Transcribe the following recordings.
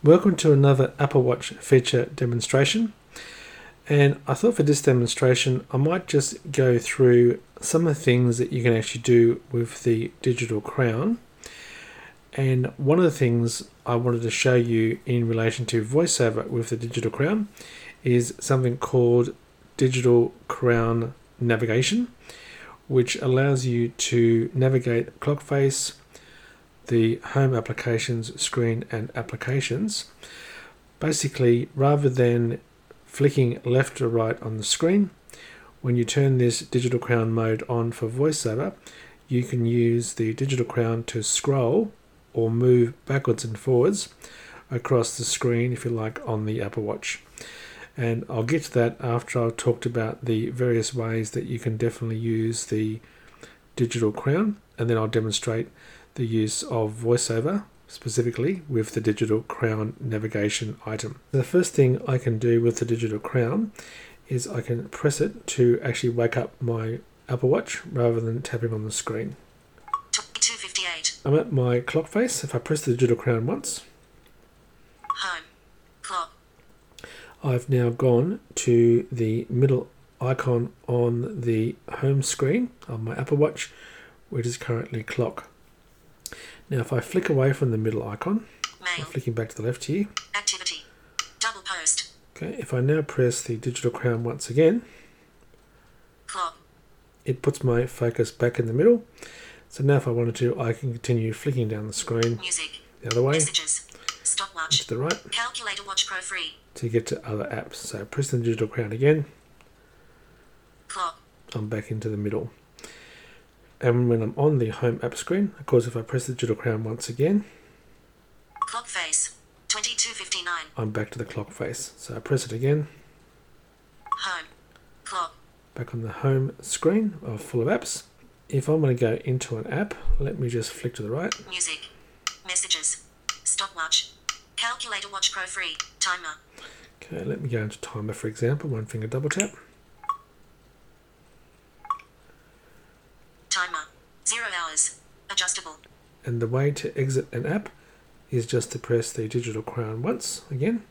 Welcome to another Apple Watch feature demonstration, and I thought for this demonstration I might just go through some of the things that you can actually do with the digital crown. And one of the things I wanted to show you in relation to VoiceOver with the digital crown is something called digital crown navigation, which allows you to navigate clock face, the home applications screen and applications. Basically, rather than flicking left or right on the screen, when you turn this digital crown mode on for VoiceOver, you can use the digital crown to scroll or move backwards and forwards across the screen, if you like, on the Apple Watch. And I'll get to that after I've talked about the various ways that you can definitely use the digital crown, and then I'll demonstrate the use of VoiceOver specifically with the digital crown navigation item. The first thing I can do with the digital crown is I can press it to actually wake up my Apple Watch rather than tapping on the screen. 2:58. I'm at my clock face. If I press the digital crown once, Home. Clock. I've now gone to the middle icon on the home screen of my Apple Watch, which is currently clock. Now if I flick away from the middle icon, Mail. I'm flicking back to the left here. Activity. Double post. Okay, if I now press the digital crown once again, Clock. it puts my focus back in the middle. So now if I wanted to, I can continue flicking down the screen Music. the other way Messages. Stopwatch. to the right Calculator Watch Pro free. to get to other apps. So press the digital crown again, Clock. I'm back into the middle. And when I'm on the home app screen, of course, if I press the digital crown once again, Clock face. 22:59. I'm back to the clock face. So I press it again, Home. Clock. back on the home screen full of apps. If I'm going to go into an app, let me just flick to the right. Music. Messages. Stopwatch. Calculator Watch Pro free. Timer. Okay, let me go into timer, for example. One finger double tap. Timer. 0 hours. Adjustable. And the way to exit an app is just to press the digital crown once again.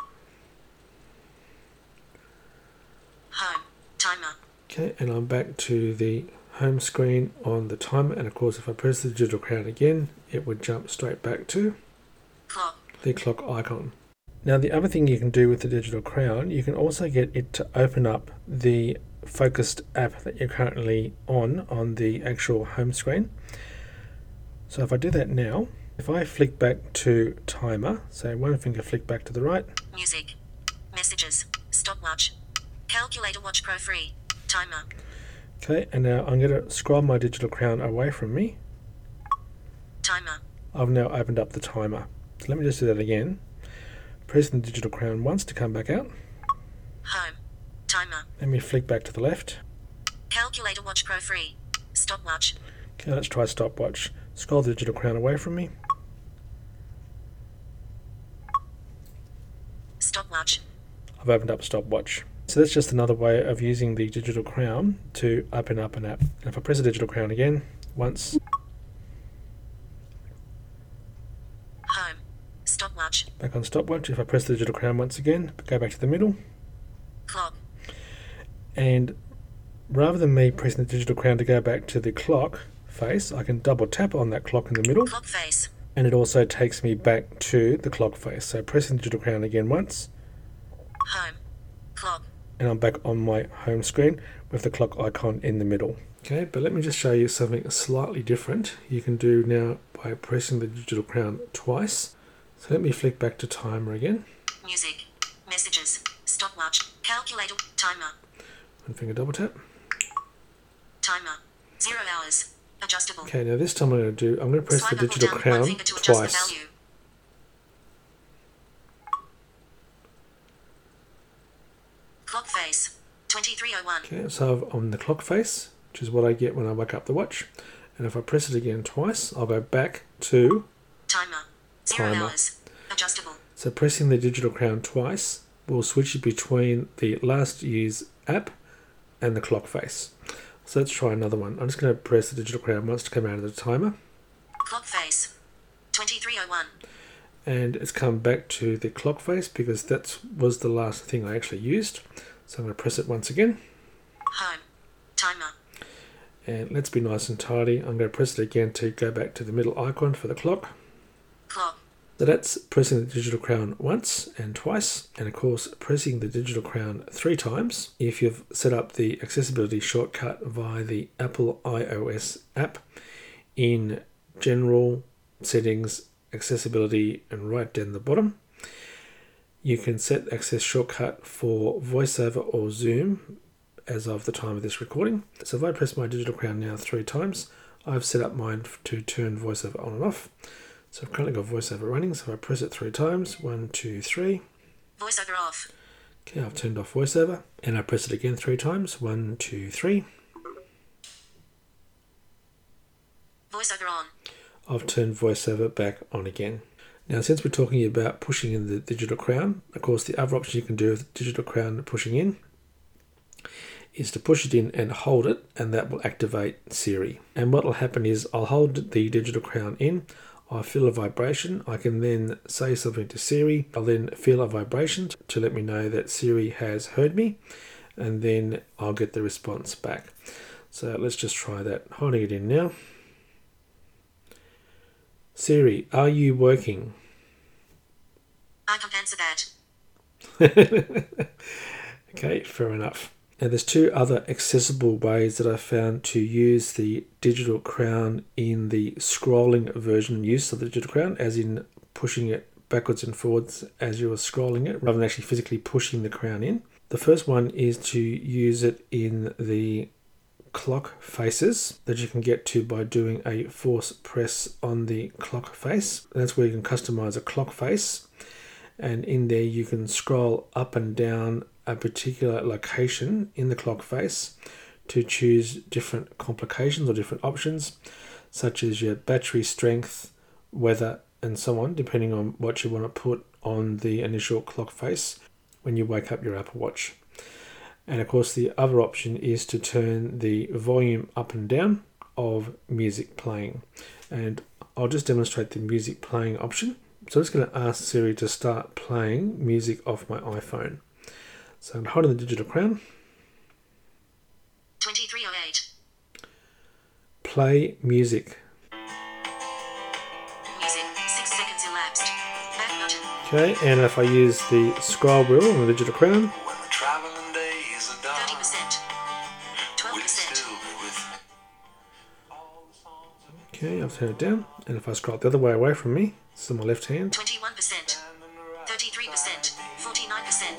Home. Timer. Okay, and I'm back to the home screen on the timer. And of course, if I press the digital crown again, it would jump straight back to Clock. the clock icon. Now, the other thing you can do with the digital crown, you can also get it to open up the focused app that you're currently on the actual home screen. So if I do that now, if I flick back to timer, so one finger flick back to the right, Music. Messages. Stopwatch. Calculator Watch Pro free. Timer. okay, and now I'm going to scroll my digital crown away from me. Timer. I've now opened up the timer. So let me just do that again. Press the digital crown once to come back out. Home. Timer. Let me flick back to the left. Calculator Watch Pro free. Stopwatch. Okay, let's try stopwatch. Scroll the digital crown away from me. Stopwatch. I've opened up stopwatch. So that's just another way of using the digital crown to open up an app. And if I press the digital crown again, once, Home. Stopwatch. back on stopwatch. If I press the digital crown once again, go back to the middle. Clock. And rather than me pressing the digital crown to go back to the clock face, I can double tap on that clock in the middle. Clock face. And it also takes me back to the clock face. So pressing the digital crown again once, Home. Clock. and I'm back on my home screen with the clock icon in the middle. Okay, but let me just show you something slightly different you can do now by pressing the digital crown twice. So let me flick back to timer again. Music. Messages. Stopwatch. Calculator. Timer. One finger double tap. Timer. 0 hours. Adjustable. Okay, now this time I'm going to press Swipe the up or digital down with crown one finger to adjust the twice. value. Clock face. 23:01. Okay, so I'm on the clock face, which is what I get when I wake up the watch. And if I press it again twice, I'll go back to Timer. 0 Timer. hours. Adjustable. So pressing the digital crown twice will switch you between the last year's app and the clock face. So let's try another one. I'm just going to press the digital crown once to come out of the timer. Clock face. 23:01. and it's come back to the clock face because that was the last thing I actually used. So I'm going to press it once again. Home. Timer. And let's be nice and tidy. I'm going to press it again to go back to the middle icon for the clock. Clock. So that's pressing the digital crown once and twice, and of course pressing the digital crown 3 times if you've set up the accessibility shortcut via the Apple iOS app in General, Settings, Accessibility, and right down the bottom. You can set access shortcut for VoiceOver or Zoom as of the time of this recording. So if I press my digital crown now 3 times, I've set up mine to turn VoiceOver on and off. So I've currently got VoiceOver running, so if I press it 3 times, 1, 2, 3. VoiceOver off. Okay, I've turned off VoiceOver, and I press it again 3 times, 1, 2, 3. VoiceOver on. I've turned VoiceOver back on again. Now, since we're talking about pushing in the digital crown, of course, the other option you can do with the digital crown pushing in is to push it in and hold it, and that will activate Siri. And what will happen is I'll hold the digital crown in, I feel a vibration, I can then say something to Siri, I'll then feel a vibration to let me know that Siri has heard me, and then I'll get the response back. So let's just try that, holding it in now. Siri, are you working? I can't answer that. Okay, fair enough. Now there's 2 other accessible ways that I found to use the digital crown in the scrolling version use of the digital crown, as in pushing it backwards and forwards as you are scrolling it, rather than actually physically pushing the crown in. The first one is to use it in the clock faces that you can get to by doing a force press on the clock face. That's where you can customize a clock face, and in there you can scroll up and down a particular location in the clock face to choose different complications or different options, such as your battery strength, weather, and so on, depending on what you want to put on the initial clock face when you wake up your Apple Watch. And of course, the other option is to turn the volume up and down of music playing. And I'll just demonstrate the music playing option. So I'm just going to ask Siri to start playing music off my iPhone. So I'm holding the digital crown. 2308. Play music. Music. 6 seconds elapsed. Back button. Okay, and if I use the scroll wheel on the digital crown, 30%. 12%. okay, I've turned it down. And if I scroll the other way away from me, this is on my left hand. 21%. 33%. 49%.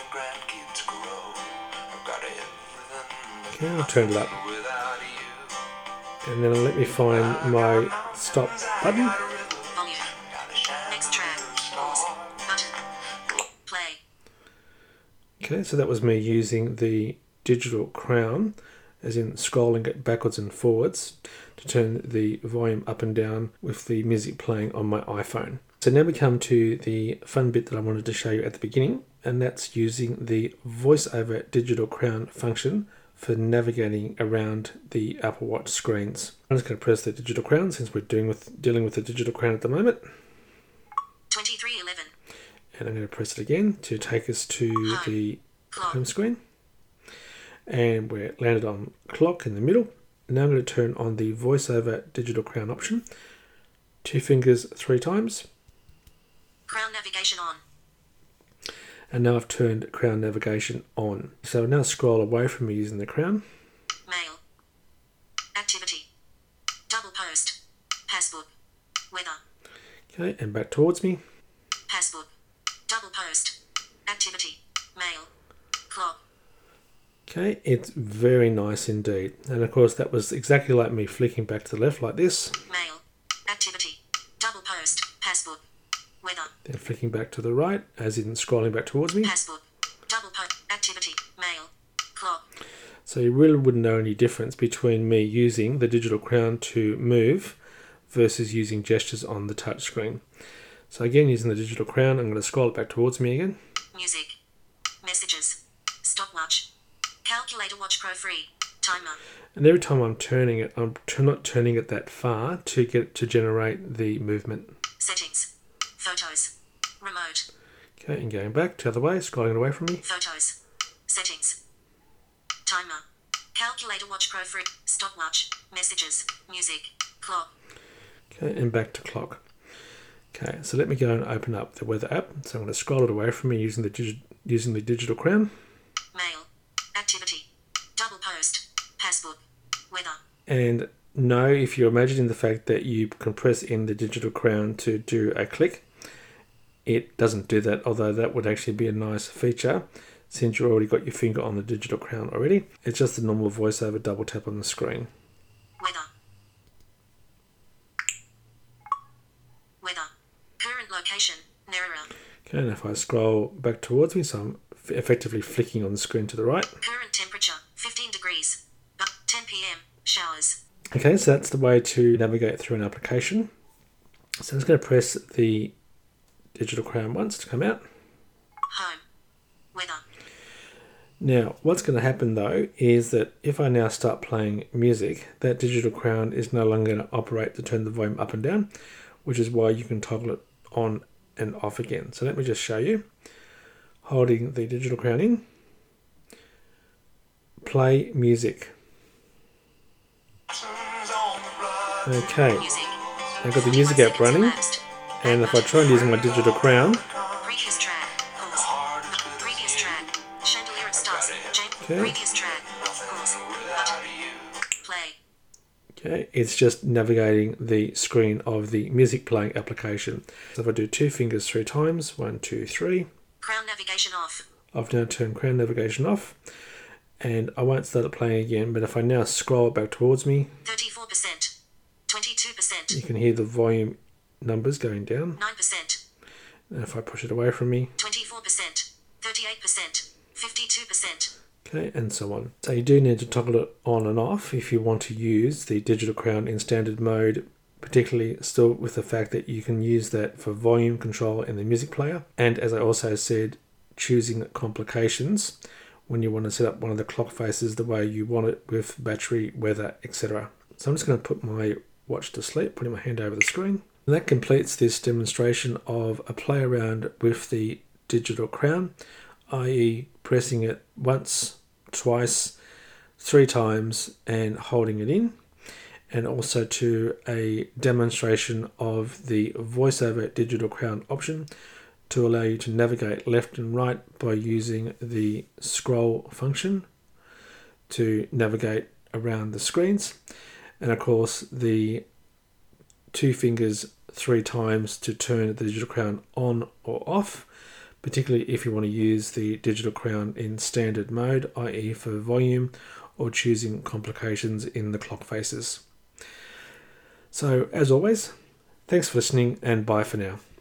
Okay, I've turned it up. And then let me find my stop button. Volume. Next track. Pause. Button. Play. Okay, so that was me using the digital crown, as in scrolling it backwards and forwards to turn the volume up and down with the music playing on my iPhone. So now we come to the fun bit that I wanted to show you at the beginning, and that's using the VoiceOver digital crown function for navigating around the Apple Watch screens. I'm just going to press the digital crown since we're dealing with the digital crown at the moment. 2311. And I'm going to press it again to take us to the home screen. And we're landed on clock in the middle. Now I'm going to turn on the VoiceOver digital crown option. 2 fingers 3 times. Crown navigation on. And now I've turned crown navigation on. So I'll now scroll away from me using the crown. Mail. Activity. Double post. Passbook. Weather. Okay, and back towards me. Passbook. Double post. Activity. Mail. Clock. Okay, it's very nice indeed. And of course that was exactly like me flicking back to the left like this. Mail. Activity. Double post. Passbook. Weather. Then flicking back to the right, as in scrolling back towards me. Passbook. Double post. Activity. Mail. Clock. So you really wouldn't know any difference between me using the digital crown to move versus using gestures on the touch screen. So again, using the digital crown, I'm going to scroll it back towards me again. Music. Messages. Stopwatch. Calculator watch pro free. Timer. And every time I'm turning it, I'm not turning it that far to get it to generate the movement. Settings. Photos. Remote. Okay, and going back to the other way, scrolling it away from me. Photos. Settings. Timer. Calculator watch pro free. Stopwatch. Messages. Music. Clock. Okay, and back to clock. Okay, so let me go and open up the weather app. So I'm going to scroll it away from me using the digital crown. Mail. Activity. Double post. Passbook. Weather. And no, if you're imagining the fact that you can press in the digital crown to do a click, it doesn't do that, although that would actually be a nice feature since you've already got your finger on the digital crown already. It's just a normal voiceover double tap on the screen. Weather. Weather. Current location. Narrowed. Okay, and if I scroll back towards me, so I'm effectively flicking on the screen to the right. Current temperature. 15 degrees. 10 p.m. Showers. Okay, so that's the way to navigate through an application. So I'm just going to press the digital crown once to come out. Home. Weather. Now, what's going to happen though is that if I now start playing music, that digital crown is no longer going to operate to turn the volume up and down, which is why you can toggle it on and off again. So let me just show you. Holding the digital crown in, play music. Okay, Music. I've got the music app running, and if I try and use my digital crown, Previous track. Pause. Previous track. Chandelier at stars. Okay. Previous track. Pause. Button. Play. okay, it's just navigating the screen of the music playing application. So if I do 2 fingers 3 times, 1, 2, 3, Crown navigation off. I've now turned crown navigation off, and I won't start it playing again, but if I now scroll back towards me, 34%. 22%. you can hear the volume numbers going down. 9%. And if I push it away from me, 24%. 38%. 52%. okay, and so on. So you do need to toggle it on and off if you want to use the digital crown in standard mode, particularly still with the fact that you can use that for volume control in the music player. And as I also said, choosing complications when you want to set up one of the clock faces the way you want it with battery, weather, etc. So I'm just going to put my watch to sleep, putting my hand over the screen. And that completes this demonstration of a play around with the digital crown, i.e. pressing it once, twice, 3 times and holding it in, and also to a demonstration of the voiceover digital crown option to allow you to navigate left and right by using the scroll function to navigate around the screens. And of course, the 2 fingers 3 times to turn the digital crown on or off, particularly if you want to use the digital crown in standard mode, i.e. for volume or choosing complications in the clock faces. So as always, thanks for listening and bye for now.